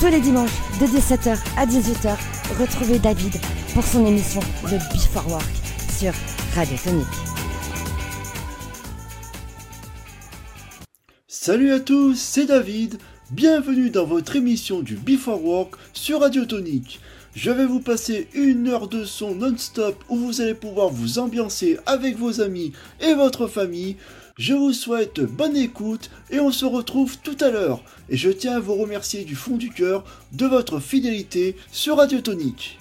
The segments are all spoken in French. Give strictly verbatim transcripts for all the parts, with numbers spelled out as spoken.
Tous les dimanches, de dix-sept heures à dix-huit heures, retrouvez David pour son émission The Before Work sur Radio Tonique. Salut à tous, c'est David. Bienvenue dans votre émission du Before Work sur Radio Tonique. Je vais vous passer une heure de son non-stop où vous allez pouvoir vous ambiancer avec vos amis et votre famille. Je vous souhaite bonne écoute et on se retrouve tout à l'heure. Et je tiens à vous remercier du fond du cœur de votre fidélité sur Radio Tonique.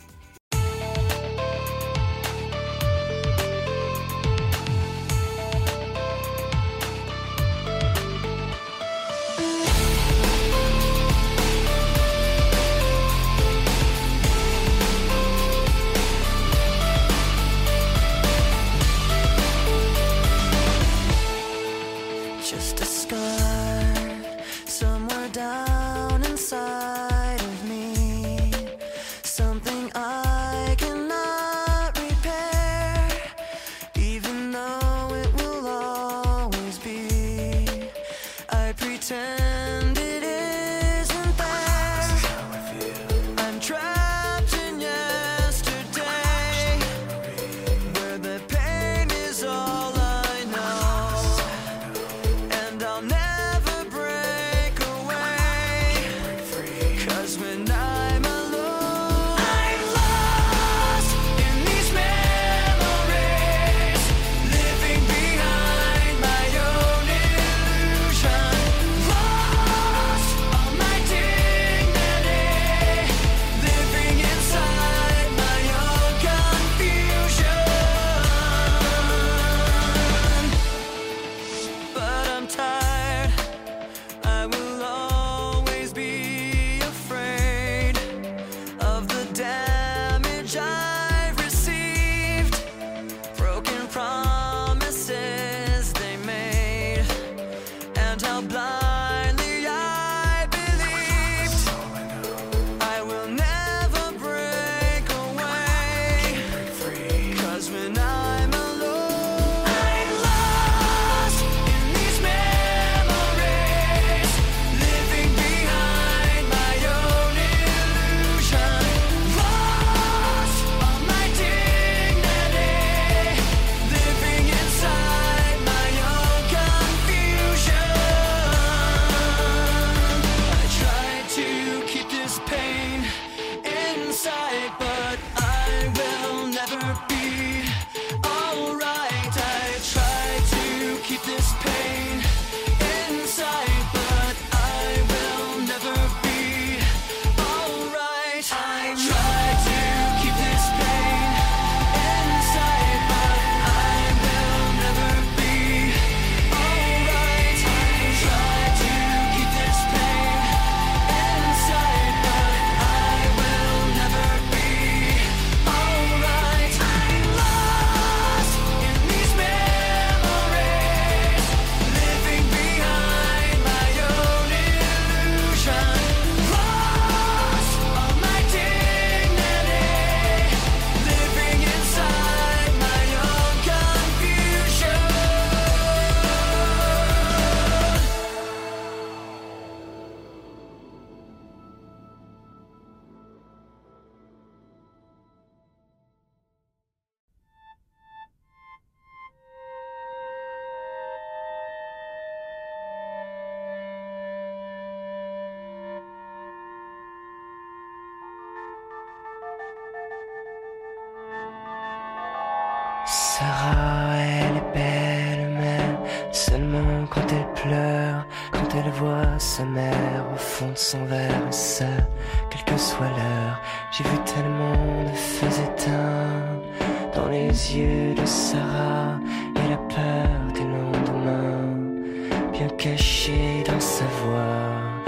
Sarah, elle est belle, mais seulement quand elle pleure, quand elle voit sa mère au fond de son verre, ça, quelle que soit l'heure. J'ai vu tellement de feux éteints dans les yeux de Sarah et la peur du lendemain, bien cachée dans sa voix.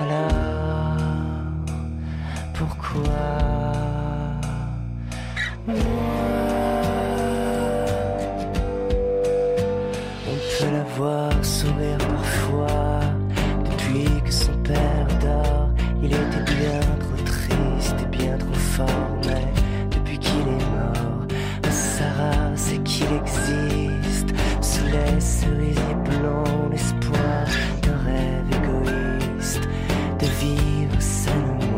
Alors, pourquoi moi? Je la voir sourire parfois. Depuis que son père dort, il était bien trop triste et bien trop fort. Mais depuis qu'il est mort, Sarah sait qu'il existe sous les cerisiers blancs l'espoir d'un rêve égoïste de vivre seulement.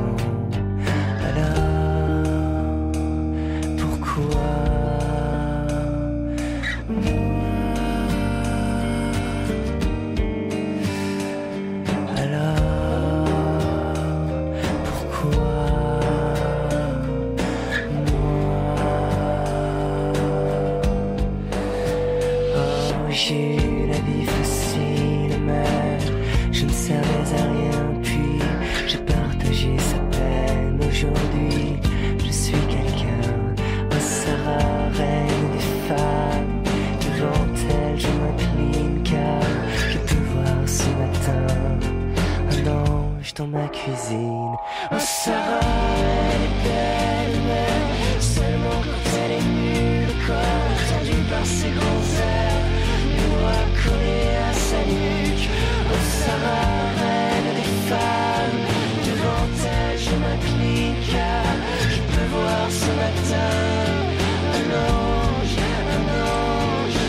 ma cuisine. Oh Sarah, elle est belle, mais seulement quand elle est nue. Le corps tendu par ses grands airs, les bras collés à sa nuque. Oh Sarah, reine des femmes, devant elle je m'incline car je peux voir ce matin un ange, un ange.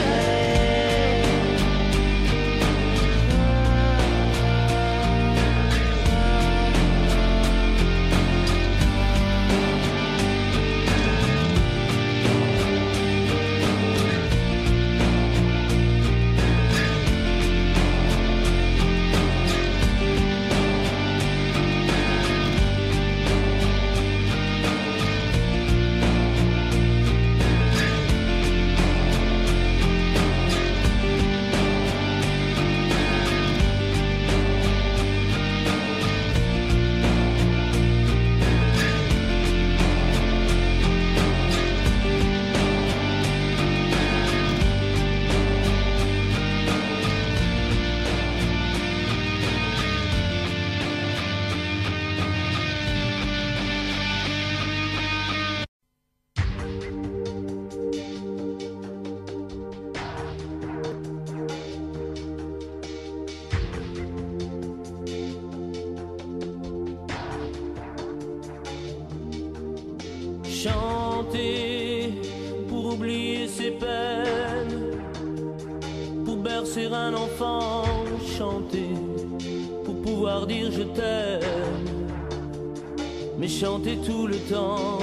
Chanter pour oublier ses peines, pour bercer un enfant, chanter pour pouvoir dire je t'aime, mais chanter tout le temps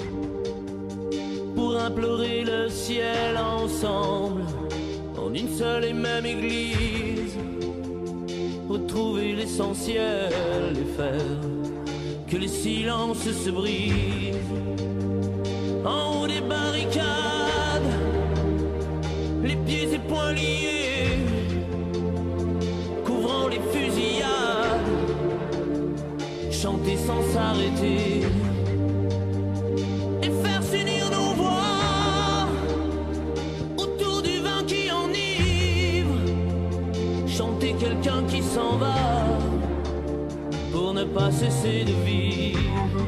pour implorer le ciel ensemble, en une seule et même église, retrouver l'essentiel et faire que les silences se brisent. En haut des barricades, les pieds et poings liés, couvrant les fusillades, chanter sans s'arrêter et faire s'unir nos voix autour du vin qui enivre, chanter quelqu'un qui s'en va pour ne pas cesser de vivre.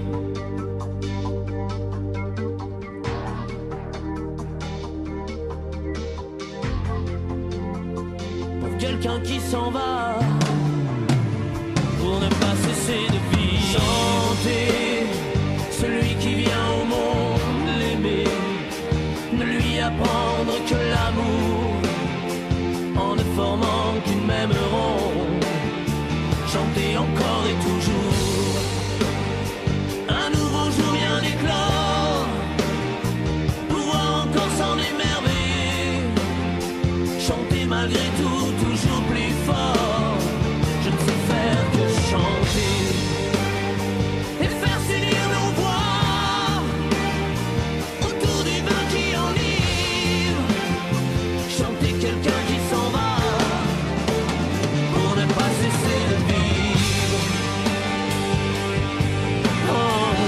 Quelqu'un qui s'en va pour ne pas cesser de vivre. Chanter celui qui vient au monde, l'aimer, ne lui apprendre que l'amour, en ne formant qu'une même ronde. Chanter encore et toujours. Un nouveau jour vient d'éclore, pouvoir encore s'en émerveiller. Chanter malgré tout. Je ne sais faire que chanter et faire s'unir nos voix autour du vin qui enivre, chanter quelqu'un qui s'en va pour ne pas cesser de vivre. Oh,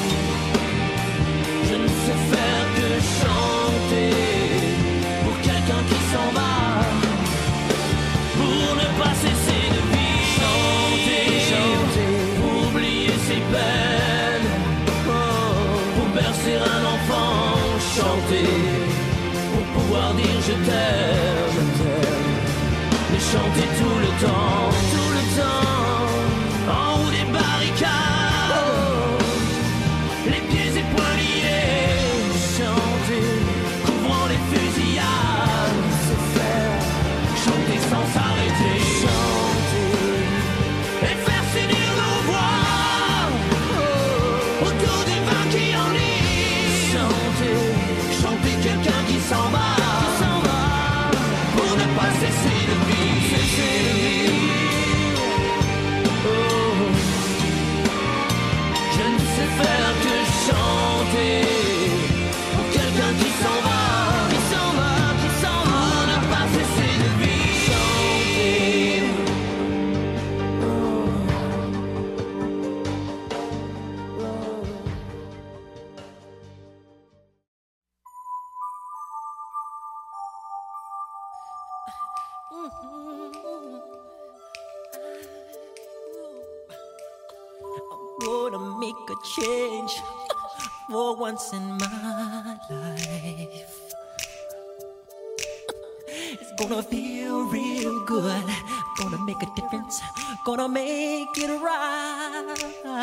je ne sais faire que chanter pour quelqu'un qui s'en va. Pour ne pas cesser de vivre, chanter, chanter, pour oublier ses peines, oh, pour bercer un enfant, chanter, pour pouvoir dire je t'aime, je t'aime, mais chanter tout le temps, tout le temps, en haut des barricades, oh, les pieds et poings liés, chanter, couvrant les fusillades, c'est faire, chanter sans s'arrêter, chanter et faire s'unir nos voix oh, autour du vin qui enivre, chanter, chanter quelqu'un qui s'en va, qui s'en va pour ne pas cesser de vivre, cesser de vivre. Oh, je ne sais faire que chanter pour quelqu'un qui s'en va, qui s'en va, qui s'en va, pour ne pas cesser de vivre. gonna make a change for once in my life. It's gonna feel real good, gonna make a difference, gonna make it right.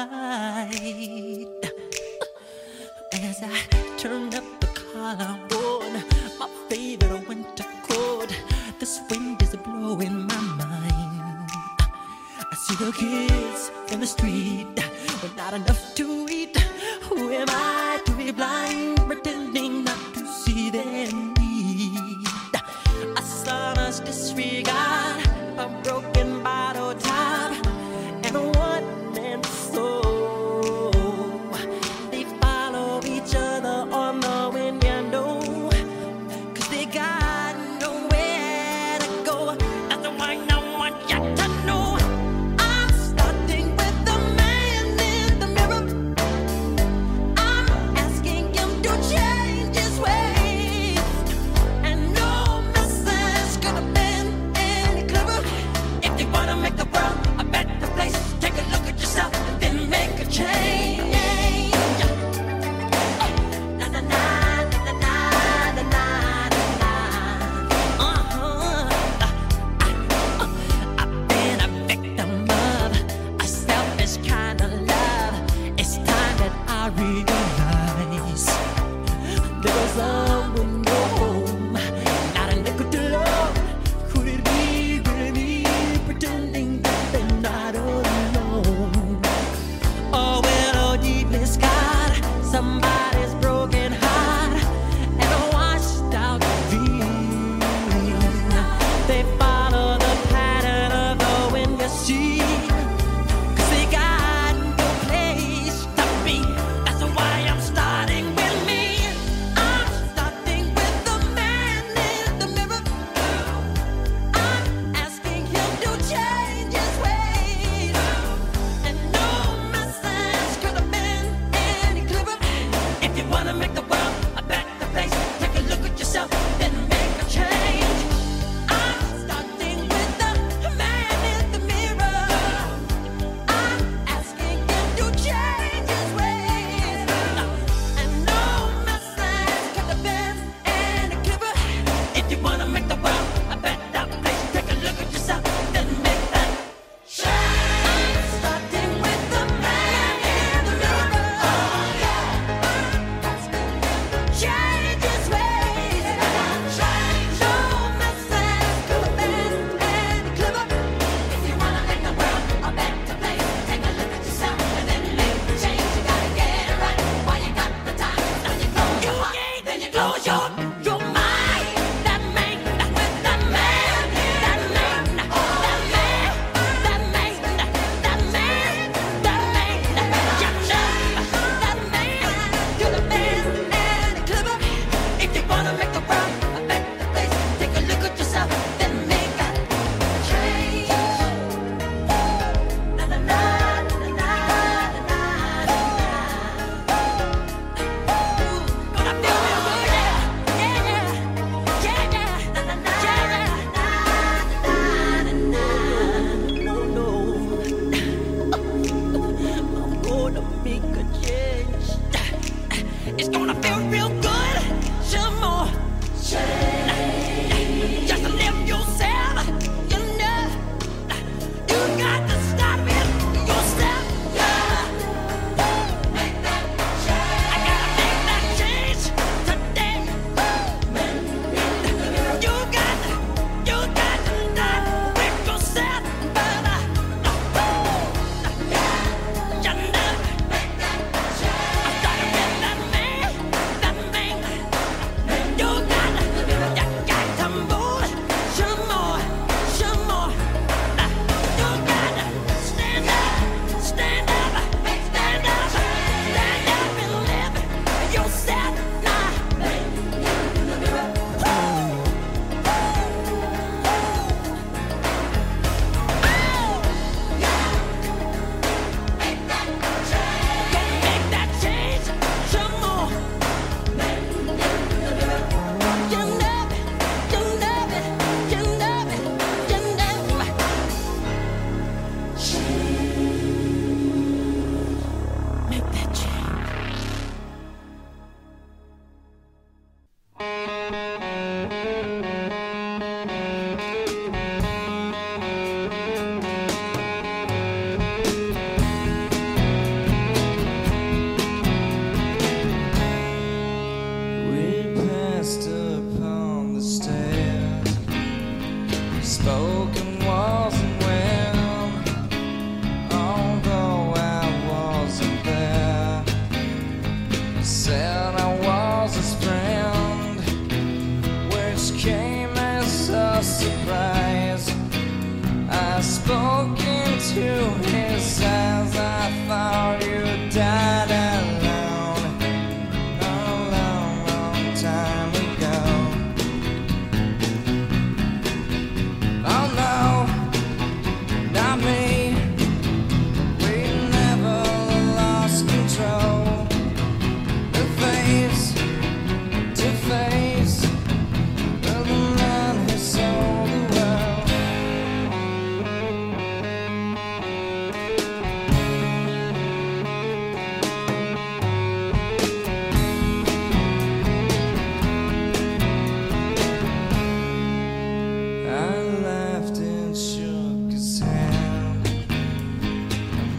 As I turn up the collar on my favorite winter coat, this wind is blowing my mind. I see the kids in the street with not enough to eat. Who am I to be blind, pretending not to see their need? A sonorous disregard, a broken bottle top, and a one-man soul. They follow each other on the wind, you know, 'cause they got nowhere to go. That's why I want you to know. I'm starting with the man in the mirror. I'm asking him to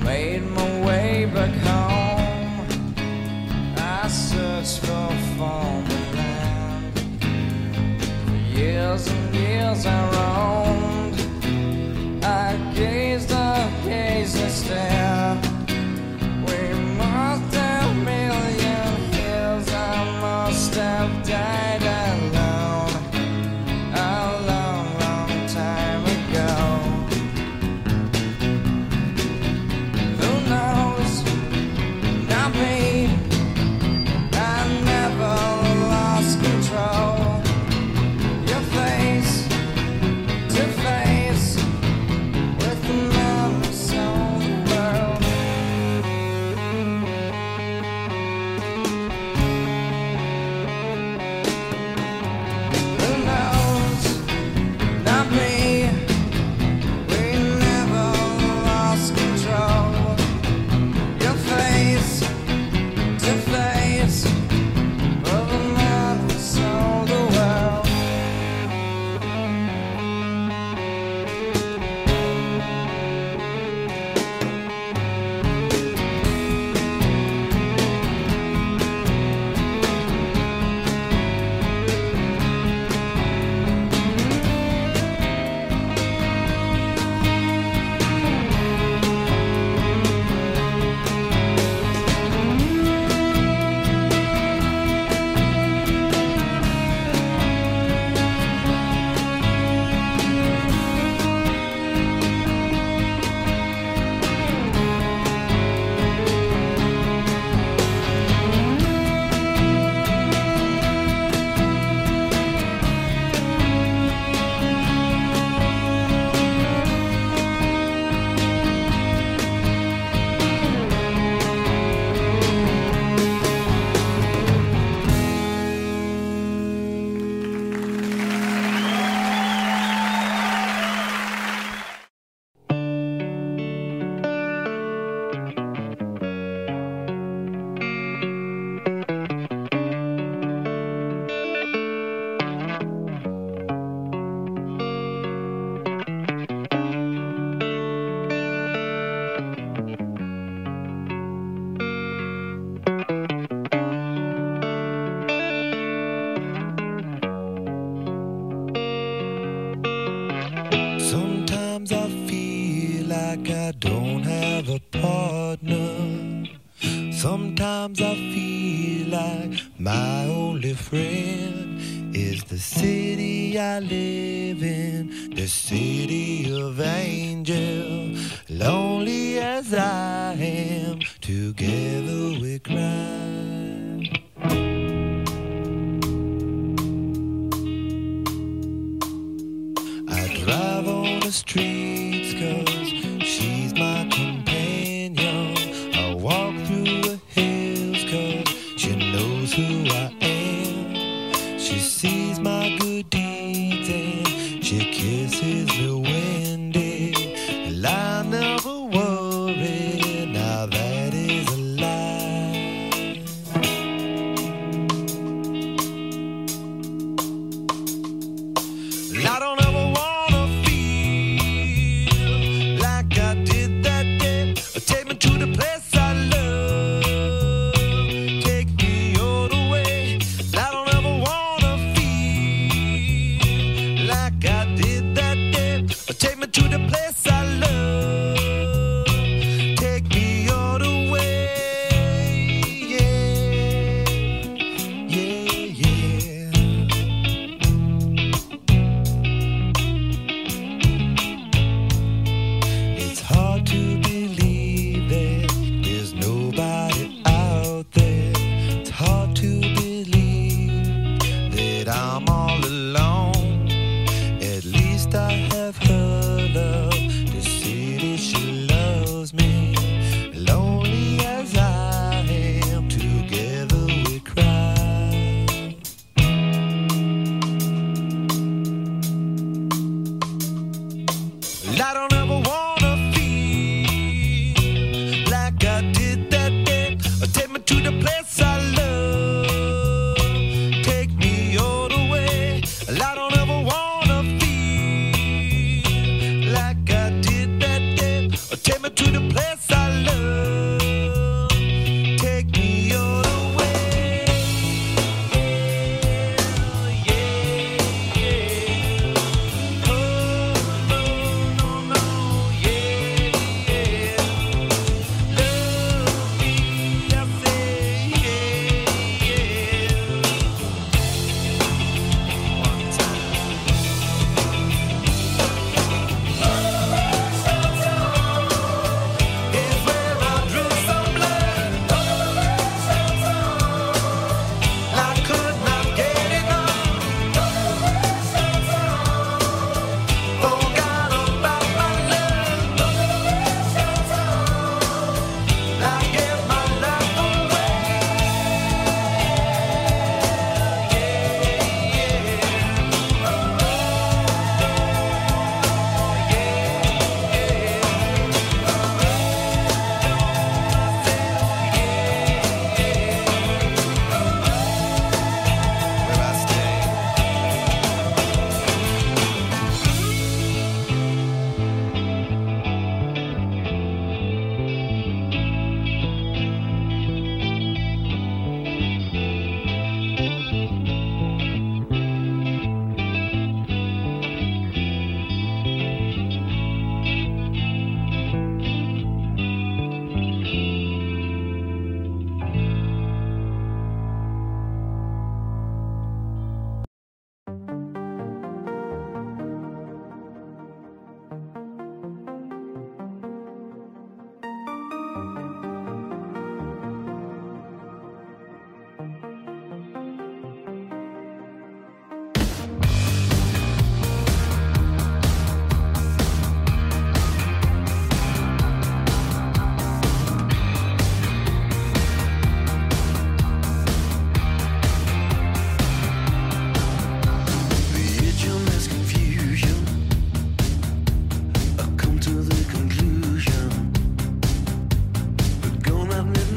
made my way back home. I searched for former land. For years and years I roamed. I gazed up, gazed and stared. We must have million years. I must have died alone a long, long time ago. Who knows? Not me. I never lost control. Your face to face with the man who sold the world. Who knows? Not me. We never lost control. Your face to face with the man who sold the world. Sometimes I feel like I don't have a partner. Sometimes I feel like my only friend is the city I live in, the city of angels. Lonely as I am, together we cry. Drive on the streets 'cause she's my companion. I walk through the hills 'cause she knows who I am. She sees my good deeds and she kisses me windy. And I never worry, now that is a lie. I don't ever want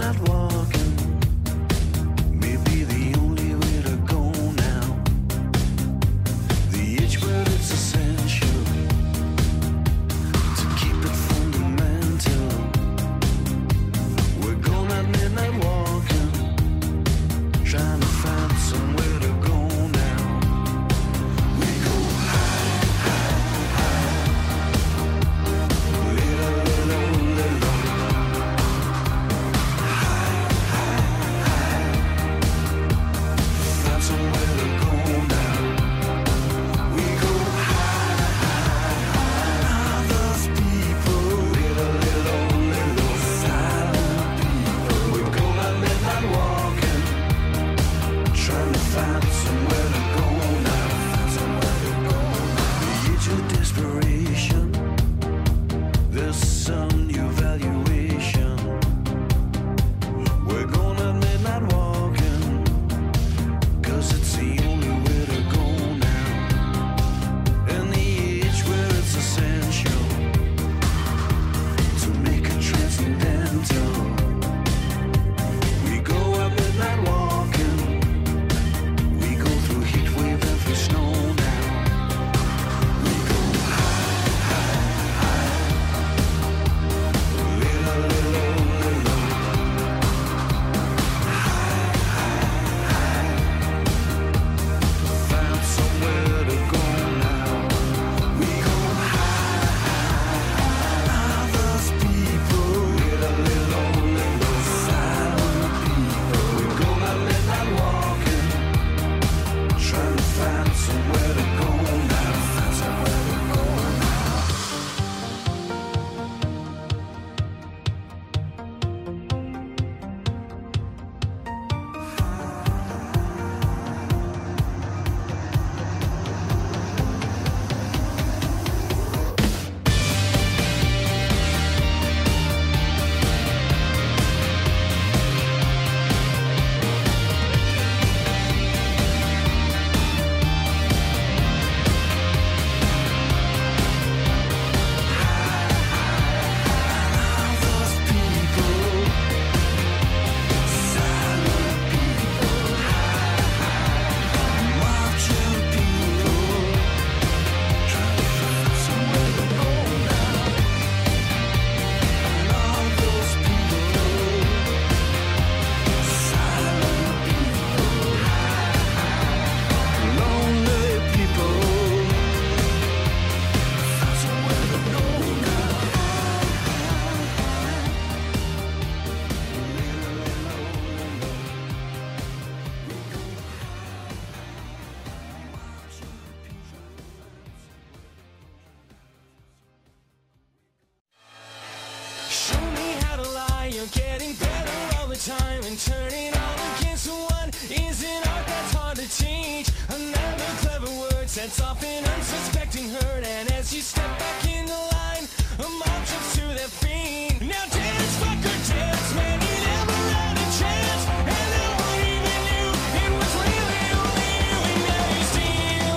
time and turning all against one is an art that's hard to teach. Another clever word sets off an unsuspecting herd, and as you step back in the line, a mob jumps to their feet. Now dance, fucker, dance, man, you never had a chance, and no one even knew it was really only you, and now you steal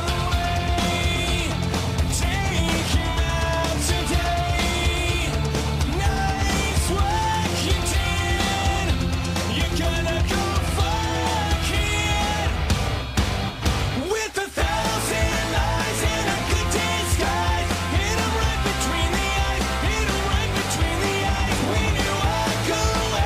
away. Take him out today. Nice work you did. You're gonna go fuck it. With a thousand eyes and a good disguise, hit him right between the eyes, hit him right between the eyes. When you walk away.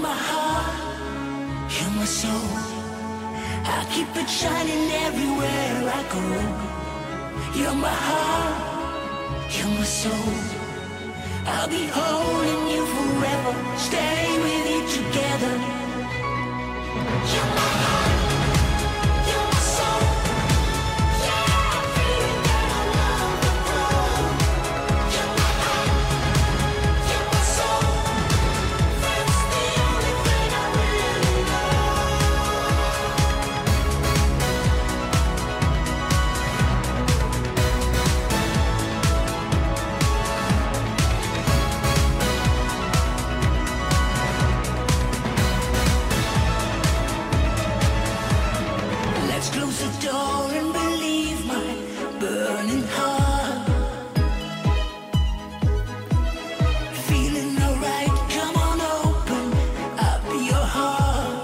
my heart, you're my soul. I keep it shining everywhere I go. You're my heart, you're my soul. I'll be holding you forever, stay with you together. You're my heart, you're my soul. Yeah, I'm feeling that I love the road. You're my heart, you're my soul. That's the only thing I really know. Let's close the door and believe my burning heart. Feeling alright, come on, open up your heart.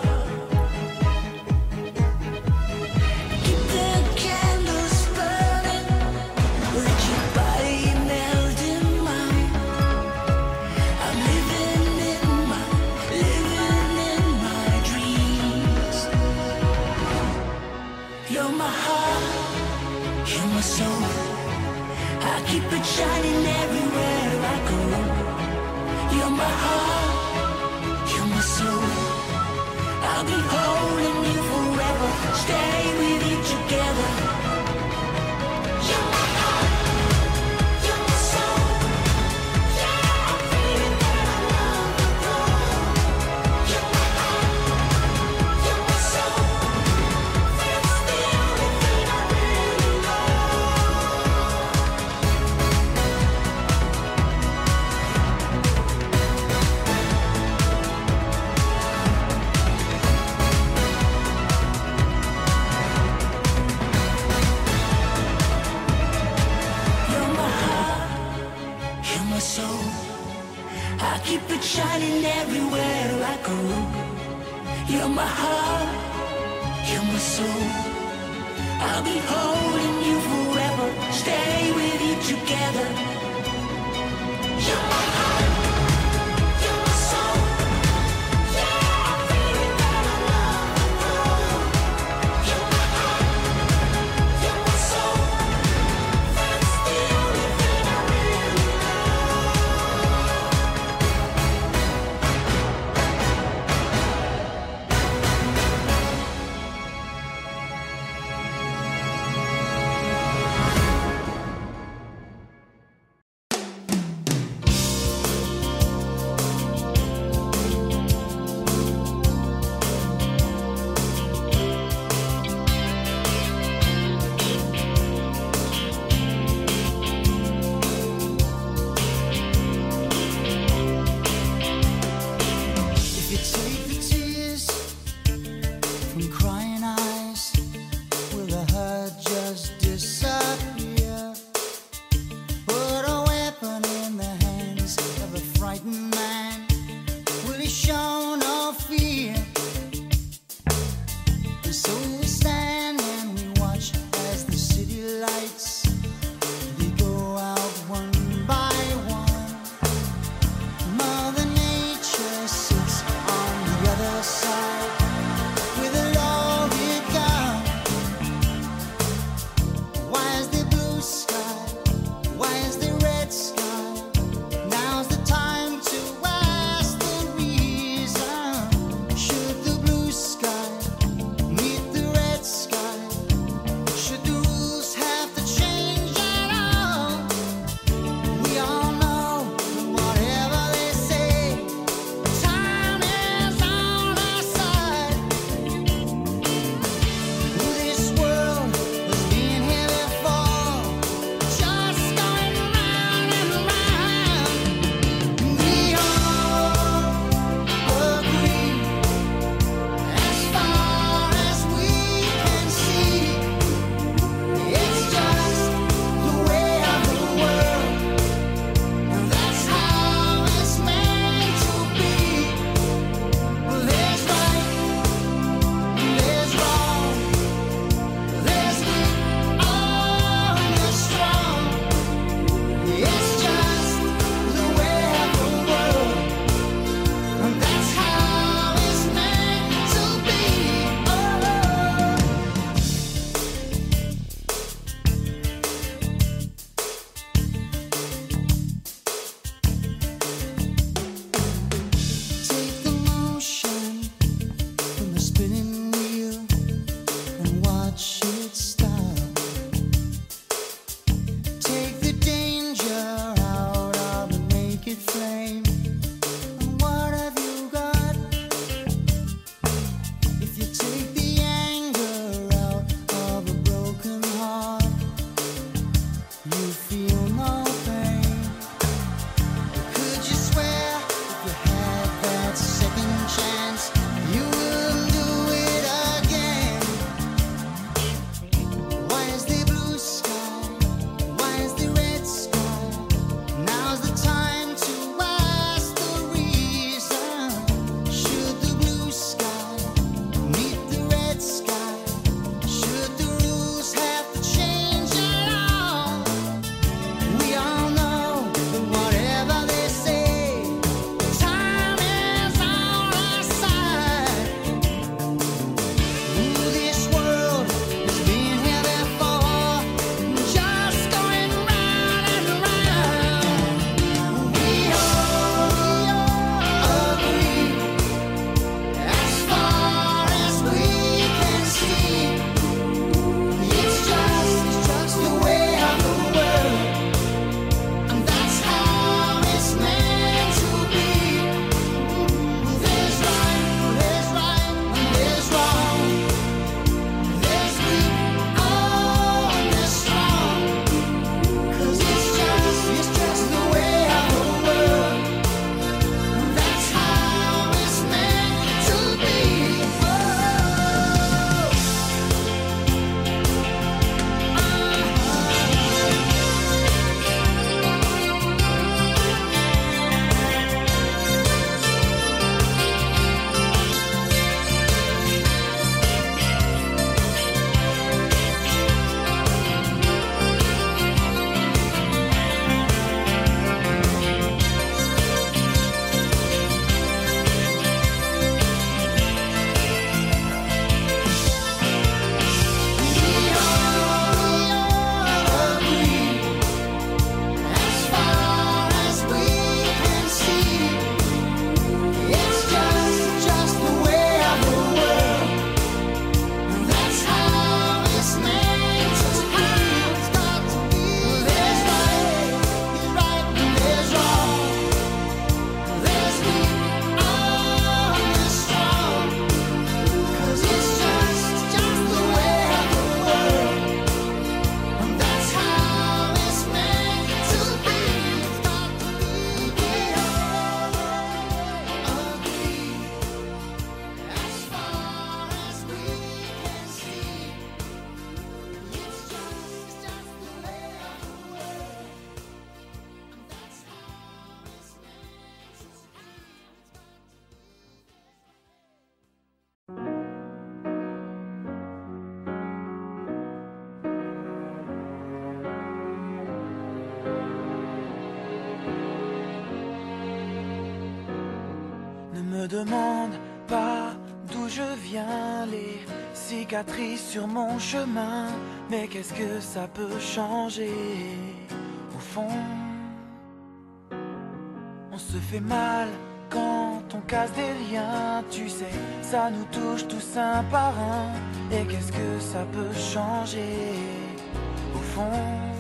Keep the candles burning, let your body melt in mine. I'm living in my, living in my dreams. You're my heart, you're my soul. I keep it shining everywhere I go. You're my heart, you're my soul. I'll be holding you forever, stay with you together. You're my heart, you're my soul. Yeah, I'm feeling that I love the road. You're my heart, you're my soul. That's the only thing I really know. You're my heart, you're my soul. I keep it shining everywhere I go. You're my heart, you're my soul. I'll be holding you forever, stay with you together. You're my heart, you're my soul. Yeah, I'm feeling that I love the road. You're my heart, you're my soul. That's the only thing I really know. If you take the tears from crying eyes, will the hurt just disappear? Put a weapon in the hands of a frightened man. Will he show no fear? And so we stand and we watch as the city lights, they go out one by one. Mother Nature sits on the other side with a loaded gun. Why is there blue sky? Why is there red sky? Now's the time to ask the reason. me demande pas d'où je viens, les cicatrices sur mon chemin, mais qu'est-ce que ça peut changer au fond? On se fait mal quand on casse des liens, tu sais, ça nous touche tous un par un, et qu'est-ce que ça peut changer au fond?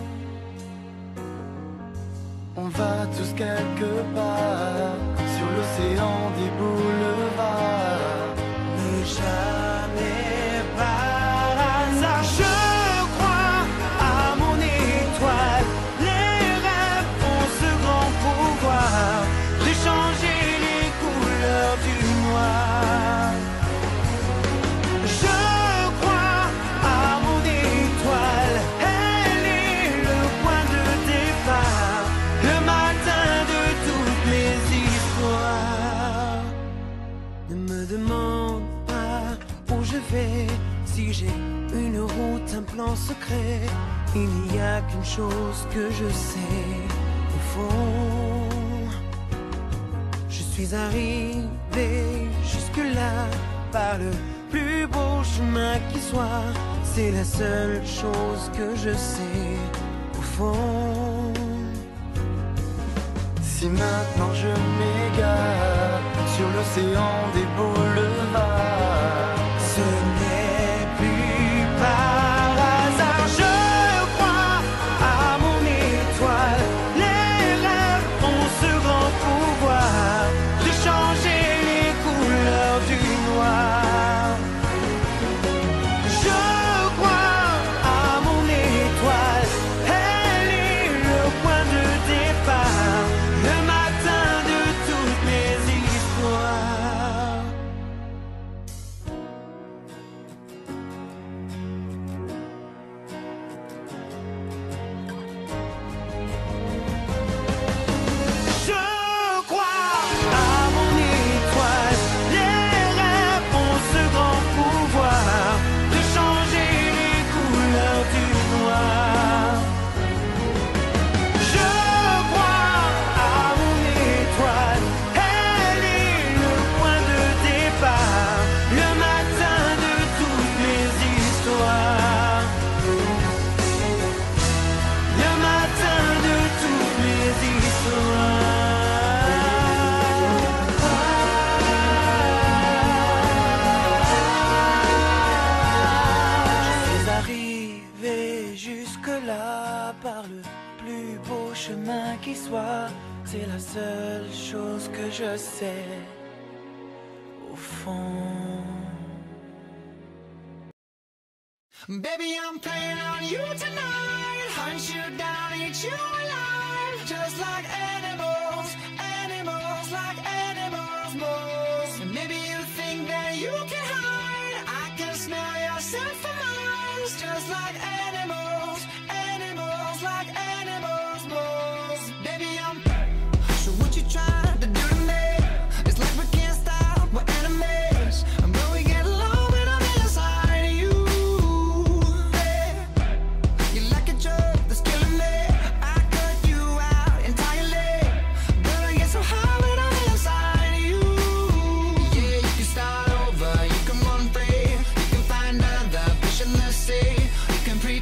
On va tous quelque part sur l'océan des boulevards, mais jamais par hasard. Je crois à mon étoile, les rêves ont ce grand pouvoir de changer les couleurs du noir. Je crois à mon étoile, elle est le point de départ, le matin de toutes mes histoires. Ne me demande pas où je vais, si j'ai une route, un plan secret. Il n'y a qu'une chose que je sais, au fond. Je suis arrivé jusque-là par le plus beau chemin qui soit. C'est la seule chose que je sais, au fond. Si maintenant je m'égare sur l'océan des boulevards, ce n'est plus par hasard. Je crois à mon étoile, les rêves ont ce grand pouvoir de changer les couleurs du noir. Je crois à mon étoile, elle est le point de départ, le matin de toutes mes histoires. Je crois à mon étoile, les rêves ont ce grand pouvoir de changer les couleurs du noir. Je crois à mon étoile, elle est le point de départ, le matin de toutes mes histoires, le matin de toutes mes histoires. Je suis arrivé jusque-là par le plus beau chemin qui soit. C'est la seule chose que je sais, au fond. Baby, I'm playing on you tonight. Hunt you down, eat you alive. Just like animals, animals, like animals, moles. And maybe you think that you can hide. I can smell yourself for miles. Just like animals, animals, like animals, moles. Baby, I'm. So what you trying to do to me? It's like we can't stop, we're enemies. And when we get along, when I'm inside you. You're like a drug that's killing me. I cut you out entirely, but I get so high when I'm inside you. Yeah, you can start over, you can run free, you can find other fish in the sea, you can pre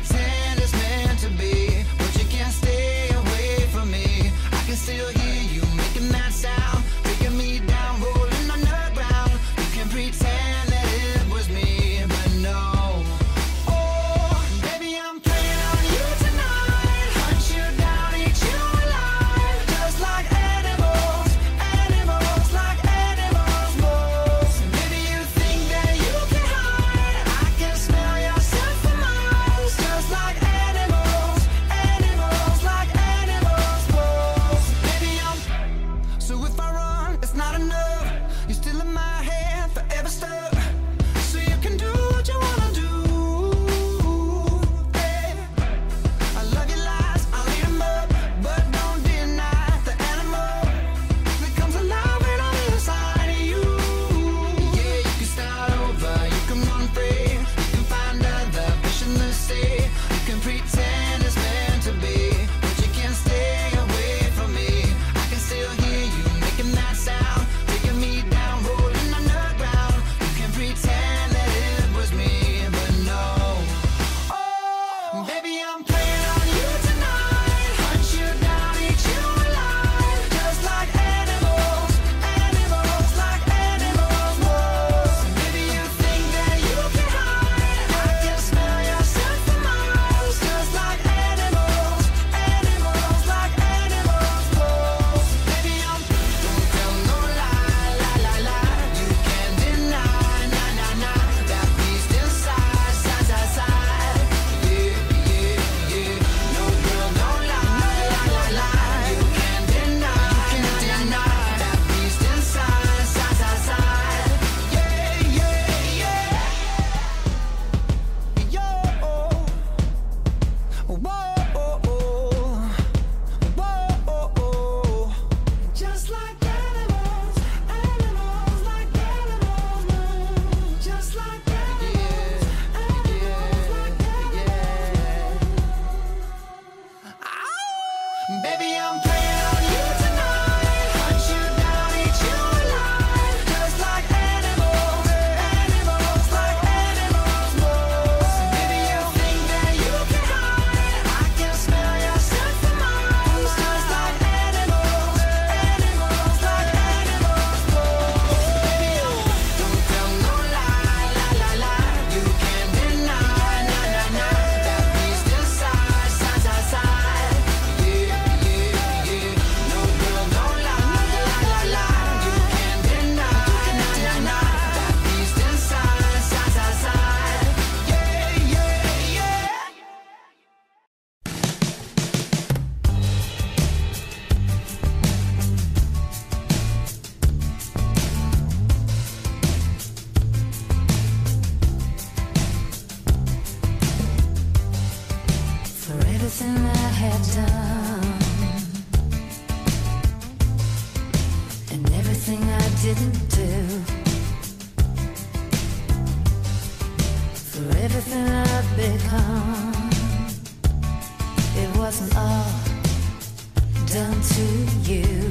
everything I've become. It wasn't all done to you.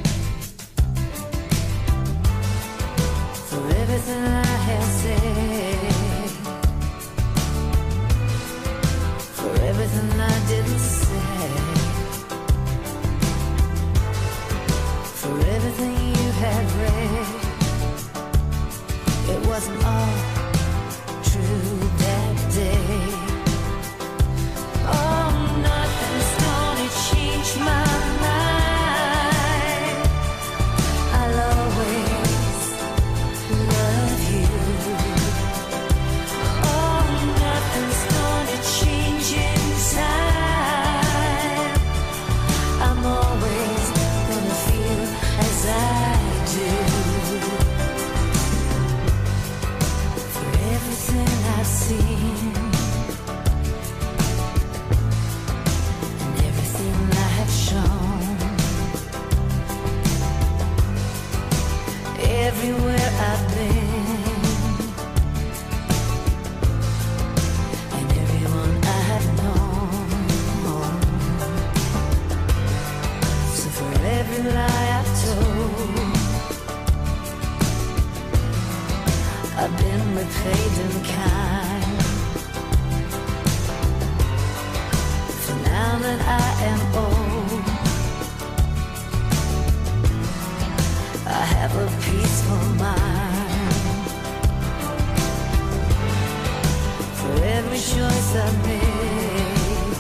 For everything I have said, for everything I didn't say, for everything you had read, it wasn't all true that day. Oh, nothing's gonna change my mind. I'll always love you. Oh, nothing's gonna change inside. I'm always gonna feel as I do. For everything I've seen and everything I have shown, everywhere I've been and everyone I have known. So for every lie I've told, I've been repaid in kind. For now that I am old, I have a peaceful mind. For every choice I've made,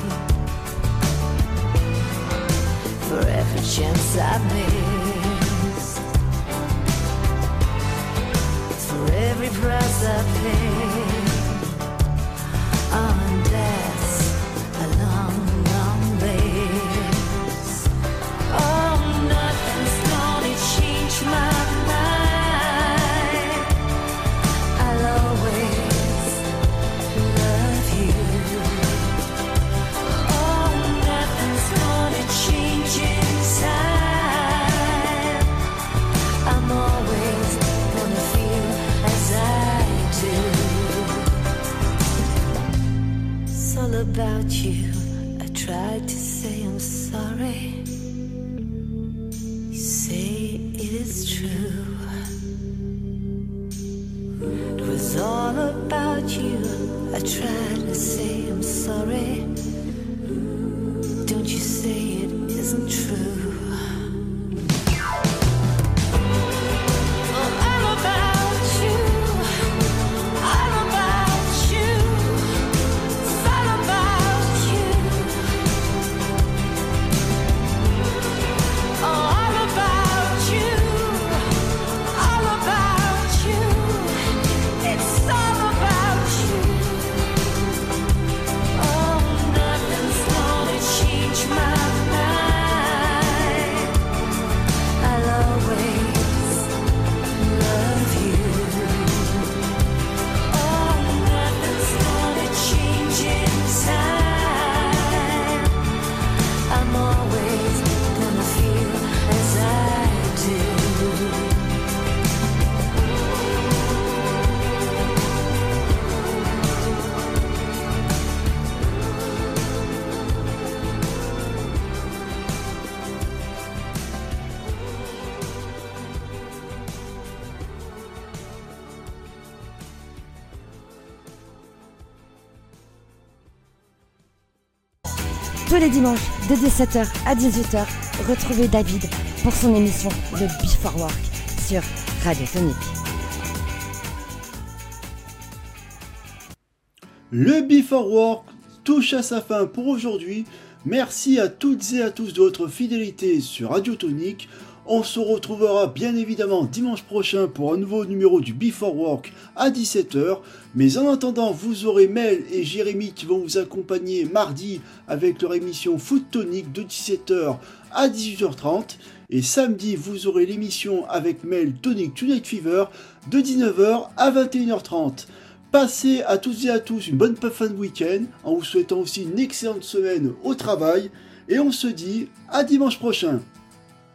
for every chance I've missed, for every price I've paid on death's a long, long ways. Oh, nothing's gonna change my mind. I'll always love you. Oh, nothing's gonna change inside. I'm always gonna feel as I do. It's all about you. I tried to say I'm sorry. You say it is true. It was all about you. I tried to say I'm sorry. Don't you say it isn't true. Oh, all about you. All about you. It's all about you. Oh, all about you. All about you. It's all about you. Oh, nothing's gonna change my mind. I'll always love you. Oh, nothing's gonna change inside. I'm always gonna feel as I do. Tous les dimanches de dix-sept heures à dix-huit heures, retrouvez David pour son émission The Before Work sur Radio Tonic. Le Before Work touche à sa fin pour aujourd'hui. Merci à toutes et à tous de votre fidélité sur Radio Tonic. On se retrouvera bien évidemment dimanche prochain pour un nouveau numéro du Before Work à dix-sept heures. Mais en attendant, vous aurez Mel et Jérémy qui vont vous accompagner mardi avec leur émission Foot Tonic de dix-sept heures à dix-huit heures trente. Et samedi, vous aurez l'émission avec Mel Tonic Tonight Fever de dix-neuf heures à vingt et une heures trente. Passez à toutes et à tous une bonne fin de week-end en vous souhaitant aussi une excellente semaine au travail. Et on se dit à dimanche prochain.